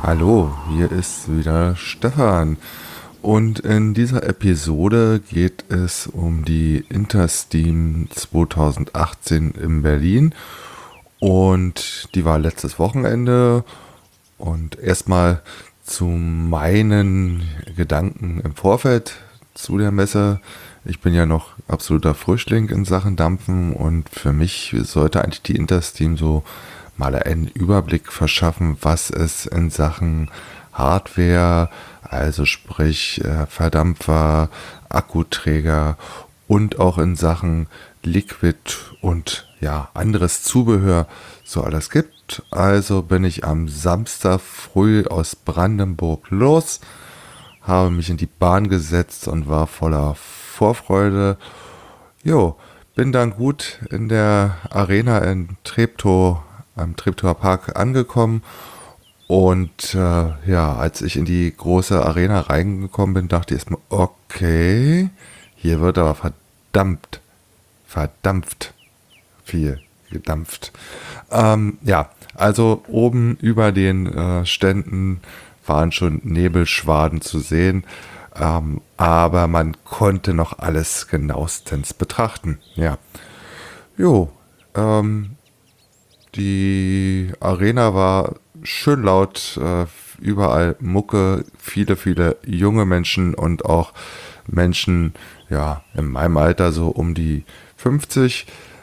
Hallo, hier ist wieder Stefan und in dieser Episode geht es um die Intersteam 2018 in Berlin und die war letztes Wochenende und erstmal zu meinen Gedanken im Vorfeld zu der Messe. Ich bin ja noch absoluter Frischling in Sachen Dampfen und für mich sollte eigentlich die Intersteam so mal einen Überblick verschaffen, was es in Sachen Hardware, also sprich Verdampfer, Akkuträger und auch in Sachen Liquid und ja, anderes Zubehör so alles gibt. Also bin ich am Samstag früh aus Brandenburg los, habe mich in die Bahn gesetzt und war voller Vorfreude. Jo, bin dann gut in der Arena in Treptow, am Treptower Park angekommen. Und ja, als ich in die große Arena reingekommen bin, dachte ich erstmal, okay, hier wird aber verdampft viel gedampft. Ja, also oben über den Ständen waren schon Nebelschwaden zu sehen, aber man konnte noch alles genauestens betrachten. Ja, jo, die Arena war schön laut, überall Mucke, viele junge Menschen und auch Menschen, ja, in meinem Alter so um die 50,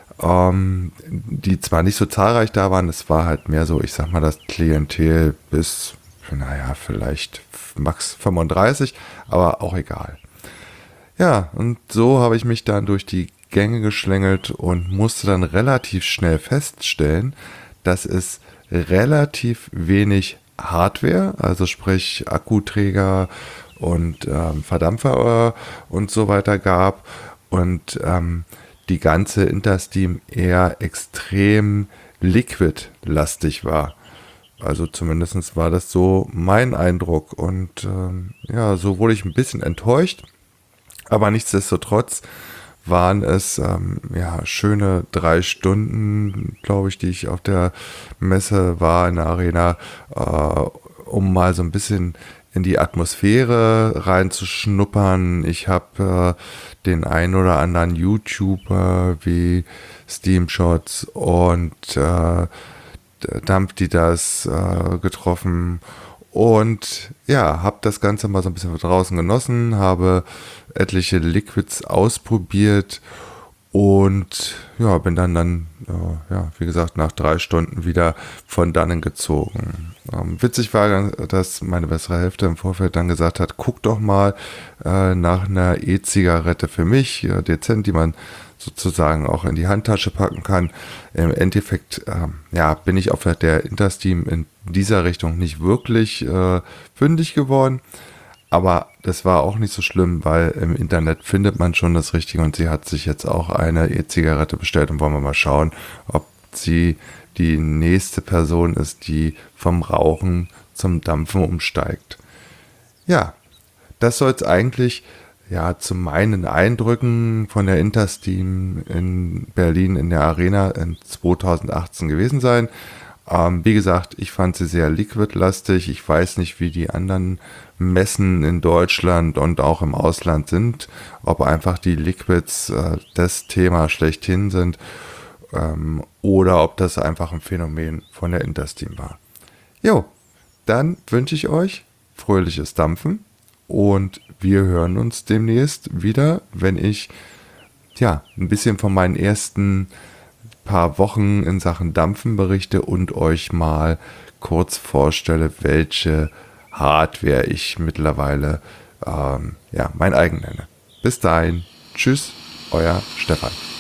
die zwar nicht so zahlreich da waren, es war halt mehr so, ich sag mal, das Klientel bis, naja, vielleicht max 35, aber auch egal. Ja, und so habe ich mich dann durch die Gänge geschlängelt und musste dann relativ schnell feststellen, dass es relativ wenig Hardware, also sprich Akkuträger und Verdampfer und so weiter gab und die ganze Intersteam eher extrem liquid-lastig war. Also zumindest war das so mein Eindruck und ja, so wurde ich ein bisschen enttäuscht, aber nichtsdestotrotz waren es ja schöne 3 Stunden, glaube ich, die ich auf der Messe war in der Arena, um mal so ein bisschen in die Atmosphäre reinzuschnuppern. Ich habe den ein oder anderen YouTuber wie Steamshots und Dampf, die das getroffen und ja, habe das Ganze mal so ein bisschen von draußen genossen, habe etliche Liquids ausprobiert und ja, bin dann ja, wie gesagt, nach 3 Stunden wieder von dannen gezogen. Witzig war, dass meine bessere Hälfte im Vorfeld dann gesagt hat, guck doch mal nach einer E-Zigarette für mich, dezent, die man sozusagen auch in die Handtasche packen kann. Im Endeffekt ja, bin ich auf der Intersteam in dieser Richtung nicht wirklich fündig geworden. Aber das war auch nicht so schlimm, weil im Internet findet man schon das Richtige und sie hat sich jetzt auch eine E-Zigarette bestellt und wollen wir mal schauen, ob sie die nächste Person ist, die vom Rauchen zum Dampfen umsteigt. Ja, das soll es eigentlich ja zu meinen Eindrücken von der Intersteam in Berlin in der Arena in 2018 gewesen sein. Wie gesagt, ich fand sie sehr liquid-lastig. Ich weiß nicht, wie die anderen Messen in Deutschland und auch im Ausland sind, ob einfach die Liquids das Thema schlechthin sind oder ob das einfach ein Phänomen von der Intersteam war. Jo, dann wünsche ich euch fröhliches Dampfen und wir hören uns demnächst wieder, wenn ich ja ein bisschen von meinen ersten paar Wochen in Sachen Dampfen berichte und euch mal kurz vorstelle, welche Hardware ich mittlerweile ja, mein eigen nenne. Bis dahin, tschüss, euer Stefan.